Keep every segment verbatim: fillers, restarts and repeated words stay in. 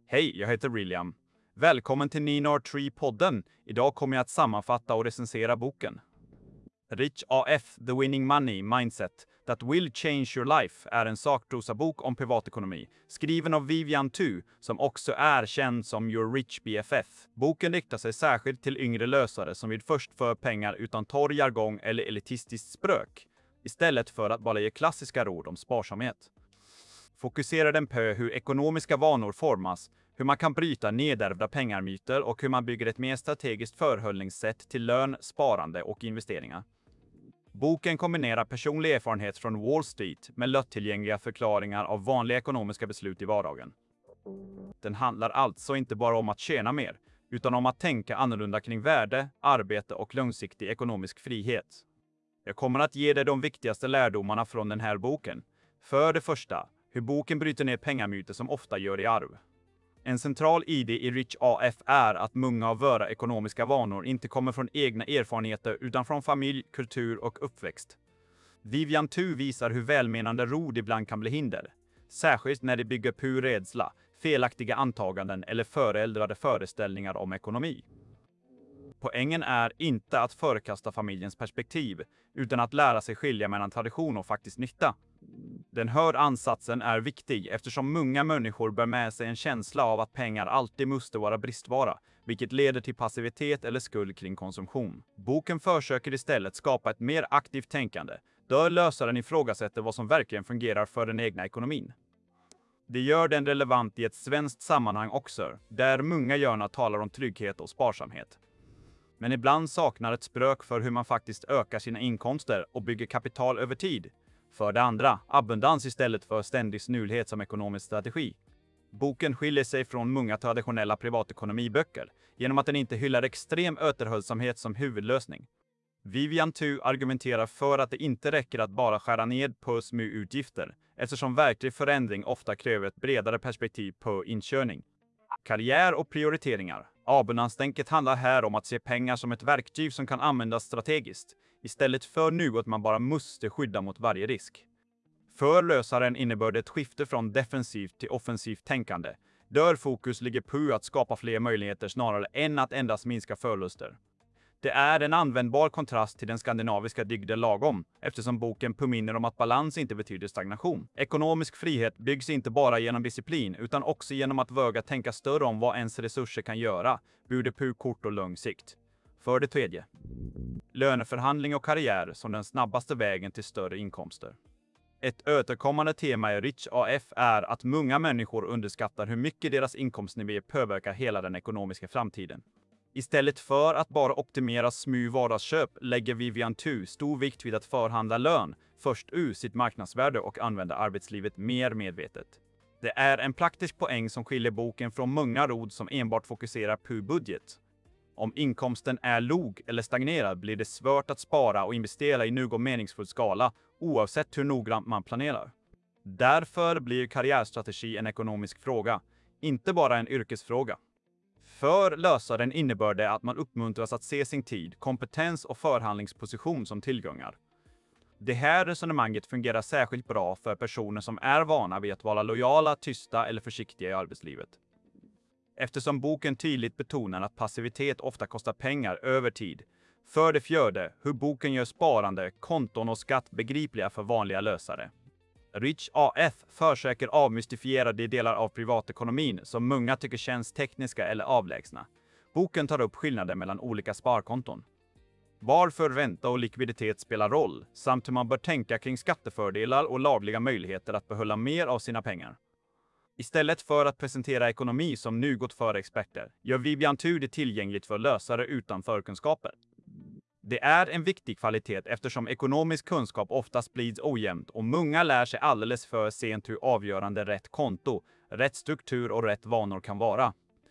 Hej, jag heter William. Välkommen till Ninar tre-podden. Idag kommer jag att sammanfatta och recensera boken. Rich A F, The Winning Money Mindset That Will Change Your Life är en sakprosabok om privatekonomi, skriven av Vivian Tu, som också är känd som Your Rich B F F. Boken riktar sig särskilt till yngre lösare som vill först för pengar utan torr jargong eller elitistiskt sprök, istället för att bara ge klassiska råd om sparsamhet. Fokuserar den på hur ekonomiska vanor formas, hur man kan bryta nedärvda pengarmyter och hur man bygger ett mer strategiskt förhållningssätt till lön, sparande och investeringar. Boken kombinerar personlig erfarenhet från Wall Street med lättillgängliga förklaringar av vanliga ekonomiska beslut i vardagen. Den handlar alltså inte bara om att tjäna mer, utan om att tänka annorlunda kring värde, arbete och långsiktig ekonomisk frihet. Jag kommer att ge dig de viktigaste lärdomarna från den här boken. För det första, hur boken bryter ner pengamyter som ofta gör i arv. En central idé i Rich A F är att många av våra ekonomiska vanor inte kommer från egna erfarenheter utan från familj, kultur och uppväxt. Vivian Tu visar hur välmenande råd ibland kan bli hinder, särskilt när det bygger på rädsla, felaktiga antaganden eller föräldrade föreställningar om ekonomi. Poängen är inte att förkasta familjens perspektiv, utan att lära sig skilja mellan tradition och faktisk nytta. Den här ansatsen är viktig eftersom många människor bär med sig en känsla av att pengar alltid måste vara bristvara, vilket leder till passivitet eller skuld kring konsumtion. Boken försöker istället skapa ett mer aktivt tänkande, där lösaren ifrågasätter vad som verkligen fungerar för den egna ekonomin. Det gör den relevant i ett svenskt sammanhang också, där många gärna talar om trygghet och sparsamhet. Men ibland saknar ett språk för hur man faktiskt ökar sina inkomster och bygger kapital över tid. För det andra, abundans istället för ständig snulhet som ekonomisk strategi. Boken skiljer sig från många traditionella privatekonomiböcker genom att den inte hyllar extrem återhållsamhet som huvudlösning. Vivian Tu argumenterar för att det inte räcker att bara skära ned på små utgifter, eftersom verklig förändring ofta kräver ett bredare perspektiv på inkörning. Karriär och prioriteringar. Abundans-tänket handlar här om att se pengar som ett verktyg som kan användas strategiskt, istället för något man bara måste skydda mot varje risk. För lösaren innebär det ett skifte från defensivt till offensivt tänkande, där fokus ligger på att skapa fler möjligheter snarare än att endast minska förluster. Det är en användbar kontrast till den skandinaviska dygden lagom, eftersom boken påminner om att balans inte betyder stagnation. Ekonomisk frihet byggs inte bara genom disciplin, utan också genom att våga tänka större om vad ens resurser kan göra, både på kort och lång sikt. För det tredje, löneförhandling och karriär som den snabbaste vägen till större inkomster. Ett återkommande tema i Rich A F är att många människor underskattar hur mycket deras inkomstnivå påverkar hela den ekonomiska framtiden. Istället för att bara optimera små vardagsköp lägger Vivian Tu stor vikt vid att förhandla lön först ur sitt marknadsvärde och använda arbetslivet mer medvetet. Det är en praktisk poäng som skiljer boken från många råd som enbart fokuserar på budget. Om inkomsten är låg eller stagnerad blir det svårt att spara och investera i någon meningsfull skala oavsett hur noggrant man planerar. Därför blir karriärstrategi en ekonomisk fråga, inte bara en yrkesfråga. För lösaren innebär det att man uppmuntras att se sin tid, kompetens och förhandlingsposition som tillgångar. Det här resonemanget fungerar särskilt bra för personer som är vana vid att vara lojala, tysta eller försiktiga i arbetslivet. Eftersom boken tydligt betonar att passivitet ofta kostar pengar över tid. För det fjärde, hur boken gör sparande, konton och skatt begripliga för vanliga lösare. Rich A F försöker avmystifiera de delar av privatekonomin som många tycker känns tekniska eller avlägsna. Boken tar upp skillnaden mellan olika sparkonton, varför ränta och likviditet spelar roll, samt hur man bör tänka kring skattefördelar och lagliga möjligheter att behålla mer av sina pengar. Istället för att presentera ekonomi som något för experter, gör Vivian Tu det tillgängligt för lösare utan förkunskaper. Det är en viktig kvalitet eftersom ekonomisk kunskap ofta sprids ojämnt och många lär sig alldeles för sent hur avgörande rätt konto, rätt struktur och rätt vanor kan vara.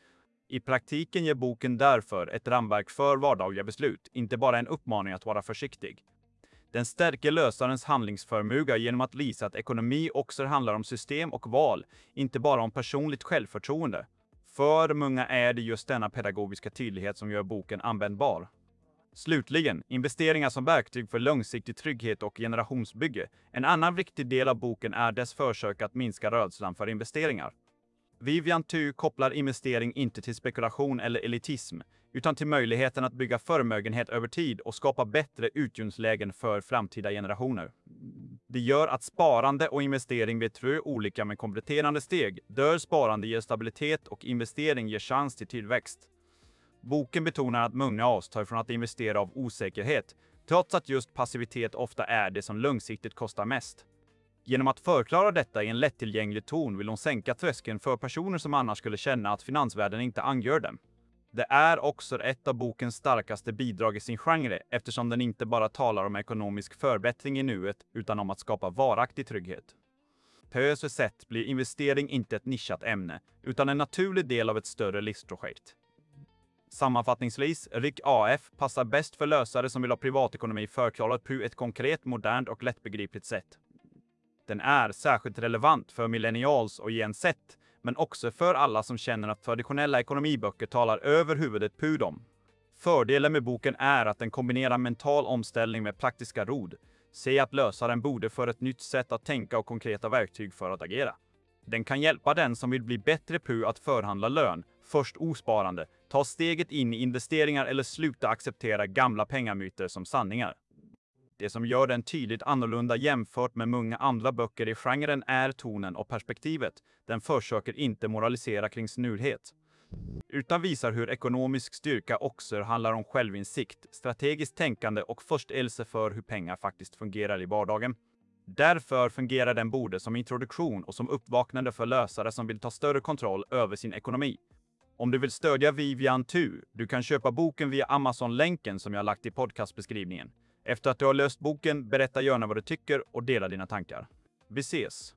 I praktiken ger boken därför ett ramverk för vardagliga beslut, inte bara en uppmaning att vara försiktig. Den stärker lösarens handlingsförmåga genom att visa att ekonomi också handlar om system och val, inte bara om personligt självförtroende. För många är det just denna pedagogiska tydlighet som gör boken användbar. Slutligen, investeringar som verktyg för långsiktig trygghet och generationsbygge. En annan viktig del av boken är dess försök att minska rädslan för investeringar. Vivian Tu kopplar investering inte till spekulation eller elitism, utan till möjligheten att bygga förmögenhet över tid och skapa bättre utgångslägen för framtida generationer. Det gör att sparande och investering vid två olika men kompletterande steg, där sparande ger stabilitet och investering ger chans till tillväxt. Boken betonar att många av oss tar från att investera av osäkerhet, trots att just passivitet ofta är det som långsiktigt kostar mest. Genom att förklara detta i en lättillgänglig ton vill hon sänka tröskeln för personer som annars skulle känna att finansvärlden inte angör dem. Det är också ett av bokens starkaste bidrag i sin genre eftersom den inte bara talar om ekonomisk förbättring i nuet utan om att skapa varaktig trygghet. På så sätt blir investering inte ett nischat ämne utan en naturlig del av ett större livsprojekt. Sammanfattningsvis, Rick A F passar bäst för lösare som vill ha privatekonomi förklarat på ett konkret, modernt och lättbegripligt sätt. Den är särskilt relevant för millennials och Gen Z, men också för alla som känner att traditionella ekonomiböcker talar över huvudet på dem. Fördelen med boken är att den kombinerar mental omställning med praktiska råd. Se att lösaren borde för ett nytt sätt att tänka och konkreta verktyg för att agera. Den kan hjälpa den som vill bli bättre på att förhandla lön, först osparande, ta steget in i investeringar eller sluta acceptera gamla pengamyter som sanningar. Det som gör den tydligt annorlunda jämfört med många andra böcker i genren är tonen och perspektivet. Den försöker inte moralisera kring snurrhet, utan visar hur ekonomisk styrka också handlar om självinsikt, strategiskt tänkande och förståelse för hur pengar faktiskt fungerar i vardagen. Därför fungerar den både som introduktion och som uppvaknande för lösare som vill ta större kontroll över sin ekonomi. Om du vill stödja Vivian Tu, du kan köpa boken via Amazon-länken som jag lagt i podcastbeskrivningen. Efter att du har löst boken, berätta gärna vad du tycker och dela dina tankar. Vi ses!